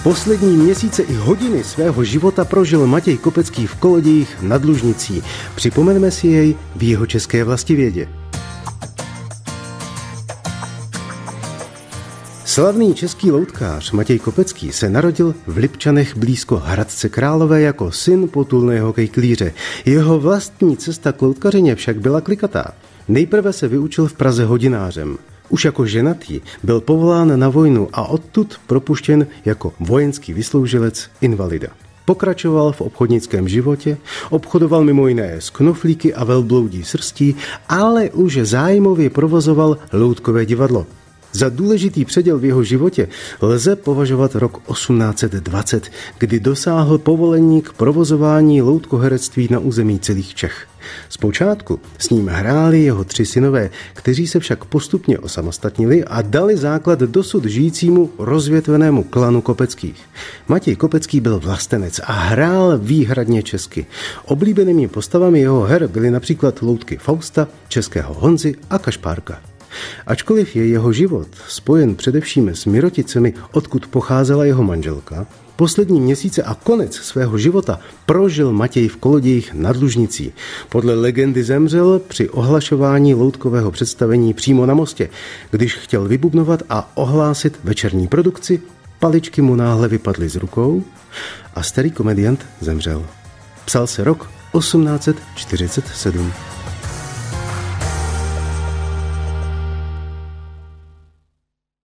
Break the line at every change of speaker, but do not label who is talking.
Poslední měsíce i hodiny svého života prožil Matěj Kopecký v Kolodějích nad Lužnicí. Připomeneme si jej v jeho české vlastivědě. Slavný český loutkář Matěj Kopecký se narodil v Lipčanech blízko Hradce Králové jako syn potulného kejklíře. Jeho vlastní cesta k loutkařině však byla klikatá. Nejprve se vyučil v Praze hodinářem. Už jako ženatý byl povolán na vojnu a odtud propuštěn jako vojenský vysloužilec invalida. Pokračoval v obchodnickém životě, obchodoval mimo jiné s knoflíky a velbloudí srstí, ale už zájmově provozoval loutkové divadlo. Za důležitý předěl v jeho životě lze považovat rok 1820, kdy dosáhl povolení k provozování loutkoherectví na území celých Čech. Zpočátku s ním hráli jeho 3 synové, kteří se však postupně osamostatnili a dali základ dosud žijícímu rozvětvenému klanu Kopeckých. Matěj Kopecký byl vlastenec a hrál výhradně česky. Oblíbenými postavami jeho her byly například loutky Fausta, českého Honzy a Kašpárka. Ačkoliv je jeho život spojen především s Miroticemi, odkud pocházela jeho manželka, poslední měsíce a konec svého života prožil Matěj v Kolodějích nad Lužnicí. Podle legendy zemřel při ohlašování loutkového představení přímo na mostě. Když chtěl vybubnovat a ohlásit večerní produkci, paličky mu náhle vypadly z rukou a starý komediant zemřel. Psal se rok 1847.